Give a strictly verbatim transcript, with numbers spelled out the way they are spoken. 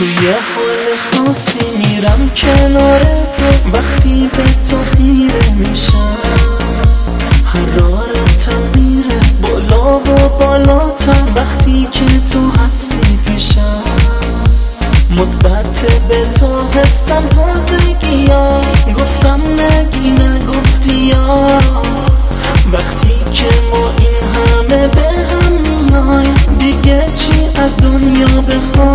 توی حال خاصی میرم کنار تو، وقتی به تو خیره میشم حرارتم میره بالا و بالاتر، وقتی که تو هستی پیشم مثبت به تو حسم تازگی ها، گفتم نگی نگفتی یا وقتی که ما این همه به هم میایم دیگه چی از دنیا بخوام.